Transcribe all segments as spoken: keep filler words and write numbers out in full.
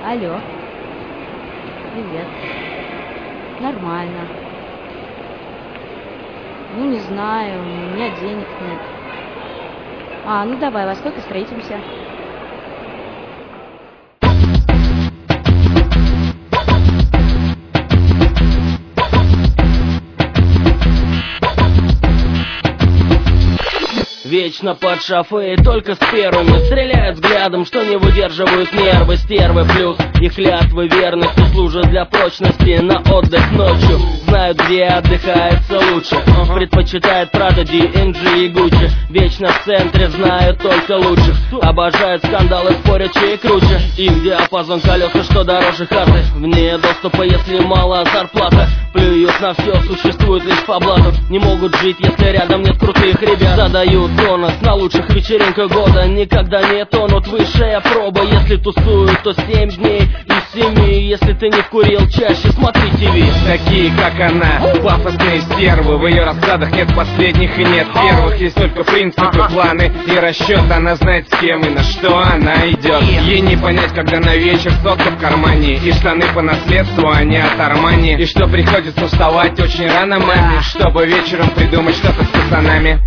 Алло. Привет. Нормально. Ну, не знаю, у меня денег нет. А, ну давай, во сколько встретимся? Вечно под шофе, только с первыми стреляют взглядом, что не выдерживают нервы. Стервы плюс их клятвы верности служат для прочности на отдых ночью. Знают, где отдыхается лучше, предпочитает Прада, ди эм джи и Гуччи. Вечно в центре, знают только лучших, обожают скандалы, спорят, чей круче. Их диапазон колеса, что дороже хаты, вне доступа, если мало зарплата. Плюют на все, существует лишь по блату. Не могут жить, если рядом нет крутых ребят. Задают тонус на лучших вечеринках года. Никогда не тонут, высшая проба. Если тусуют, то семь дней из семи. Если ты не курил, чаще смотри ТВ. Такие, как она, пафосные стервы. В ее раскладах нет последних и нет первых. Есть только принципы, планы и расчет. Она знает, с кем и на что она идет. Ей не понять, когда на вечер сотка в кармане и штаны по наследству, а не от Армани. И что приходится вставать очень рано маме, чтобы вечером придумать что-то с пацанами.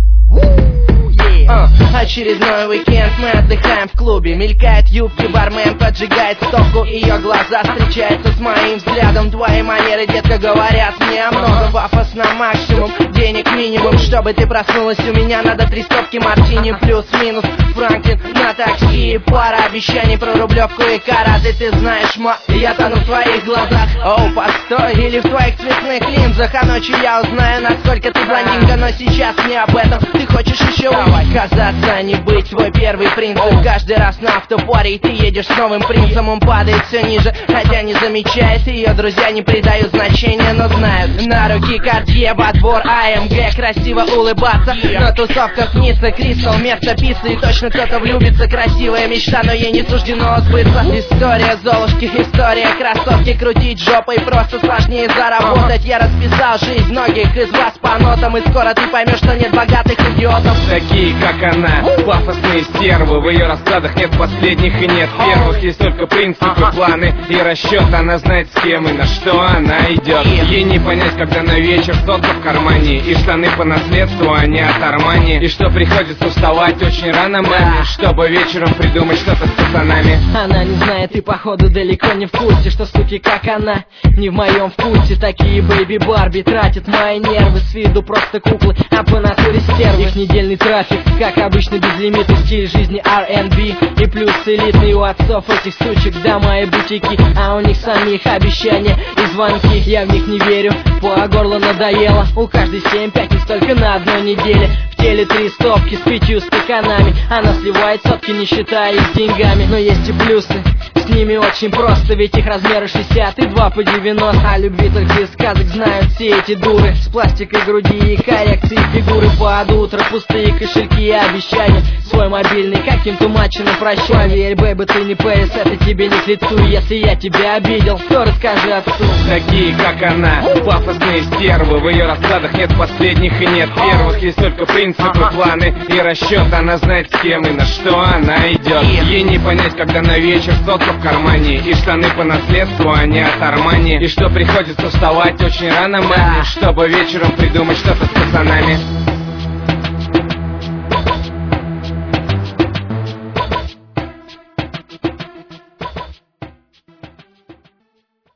Uh, очередной уикенд, мы отдыхаем в клубе. Мелькает юбки, бармен поджигает стопку. Ее глаза встречаются с моим взглядом. Твои манеры, детка, говорят мне много. Пафос на максимум, денег минимум. Чтобы ты проснулась, у меня надо три стопки мартини. Плюс-минус, Франклин на такси. Пара обещаний про рублевку и караты. Ты знаешь, ма, я тону в твоих глазах. Оу, постой, или в твоих цветных линзах. А ночью я узнаю, насколько ты блондинка. Но сейчас не об этом, ты хочешь еще давай. Казаться, не быть твой первый принцип. Каждый раз на автопаре, и ты едешь с новым принцем. Он падает все ниже, хотя не замечает. Ее друзья не придают значения, но знают. На руки Cartier, подбор а эм гэ. Красиво улыбаться, на тусовках Ницца, Кристал, место пицца. И точно кто-то влюбится, красивая мечта, но ей не суждено сбыться. История Золушки, история красотки. Крутить жопой просто сложнее заработать. Я расписал жизнь многих из вас по нотам. И скоро ты поймешь, что нет богатых идиотов. Такие, как она, пафосные стервы. В ее раскладах нет последних и нет первых. Есть только принципы, планы и расчет. Она знает, с кем и на что она идет. Ей не понять, когда на вечер сотка в кармане и штаны по наследству, а не от Армани. И что приходится вставать очень рано маме, чтобы вечером придумать что-то с пацанами. Она не знает и походу далеко не в курсе, что суки, как она, не в моем вкусе. Такие бэйби Барби тратят мои нервы. С виду просто куклы, а по натуре стервы. Их недельный трафик, как обычно, безлимитный стиль жизни ар энд би. И плюс элитный у отцов этих сучек дома и бутики. А у них самих обещания и звонки. Я в них не верю, по горло надоело. У каждой семь пятниц только на одной неделе. В теле три стопки с пятью стаканами. Она сливает сотки, не считая их деньгами. Но есть и плюсы, с ними очень просто. Ведь их размеры шестьдесят и два по девяносто. А любви только из сказок знают все эти дуры. С пластикой груди и коррекцией фигуры. Под утро пустые кошельки и обещания. Свой мобильный каким-то маченым прощай. Поверь, бэйби, ты не Пэрис, это тебе не к лицу. Если я тебя обидел, то расскажи отцу. Такие, как она, пафосные стервы. В ее раскладах нет последних и нет первых. Есть только принципы, планы и расчет. Она знает, с кем и на что она идет. Ей не понять, когда на вечер сотка в кармане и штаны по наследству, а не от Армани. И что приходится вставать очень рано маме, чтобы вечером придумать что-то с пацанами.